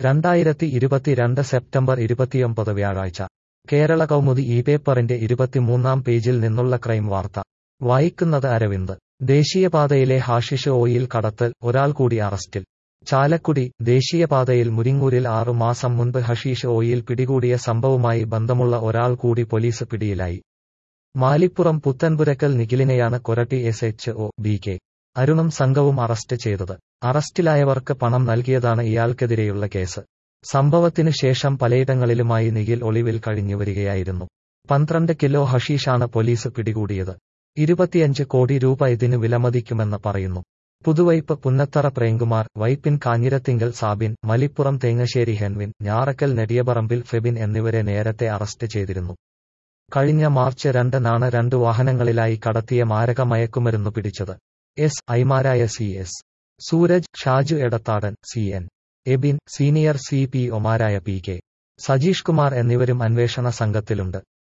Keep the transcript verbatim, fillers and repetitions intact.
രണ്ടായിരത്തി ഇരുപത്തിരണ്ട് സെപ്റ്റംബർ ഇരുപത്തിയൊമ്പത് വ്യാഴാഴ്ച കേരള കൗമുദി ഈ പേപ്പറിന്റെ ഇരുപത്തിമൂന്നാം പേജിൽ നിന്നുള്ള ക്രൈം വാർത്ത വായിക്കുന്നത് അരവിന്ദ്. ദേശീയപാതയിലെ ഹാഷിഷ് ഓയിൽ കടത്തൽ, ഒരാൾ കൂടി അറസ്റ്റിൽ. ചാലക്കുടി ദേശീയപാതയിൽ മുരിങ്ങൂരിൽ ആറു മാസം മുൻപ് ഹഷീഷ് ഓയിൽ പിടികൂടിയ സംഭവവുമായി ബന്ധമുള്ള ഒരാൾ കൂടി പോലീസ് പിടിയിലായി. മാലിപ്പുറം പുത്തൻപുരക്കൽ നിഖിലിനെയാണ് Koratti S H O B K അരുണും സംഘവും അറസ്റ്റ് ചെയ്തത്. അറസ്റ്റിലായവർക്ക് പണം നൽകിയതാണ് ഇയാൾക്കെതിരെയുള്ള കേസ്. സംഭവത്തിനു ശേഷം പലയിടങ്ങളിലുമായി നിഖിൽ ഒളിവിൽ കഴിഞ്ഞുവരികയായിരുന്നു. പന്ത്രണ്ട് കിലോ ഹഷീഷാണ് പോലീസ് പിടികൂടിയത്. ഇരുപത്തിയഞ്ച് കോടി രൂപ ഇതിന് വിലമതിക്കുമെന്ന് പറയുന്നു. പുതുവൈപ്പ് പുന്നത്തറ പ്രേംകുമാർ, വൈപ്പിൻ കാഞ്ഞിരത്തിങ്കൽ സാബിൻ, മലിപ്പുറം തേങ്ങശ്ശേരി ഹെൻവിൻ, ഞാറക്കൽ നെടിയപറമ്പിൽ ഫെബിൻ എന്നിവരെ നേരത്തെ അറസ്റ്റ് ചെയ്തിരുന്നു. കഴിഞ്ഞ മാർച്ച് രണ്ടിനാണ് രണ്ട് വാഹനങ്ങളിലായി കടത്തിയ മാരക മയക്കുമരുന്ന് പിടിച്ചത്. എസ് ഐമാരായ C S Sooraj, Shaju Edathadan, C N Ebin, senior C P ഒമാരായ പി കെ സജീഷ് കുമാർ എന്നിവരും അന്വേഷണ സംഘത്തിലുണ്ട്.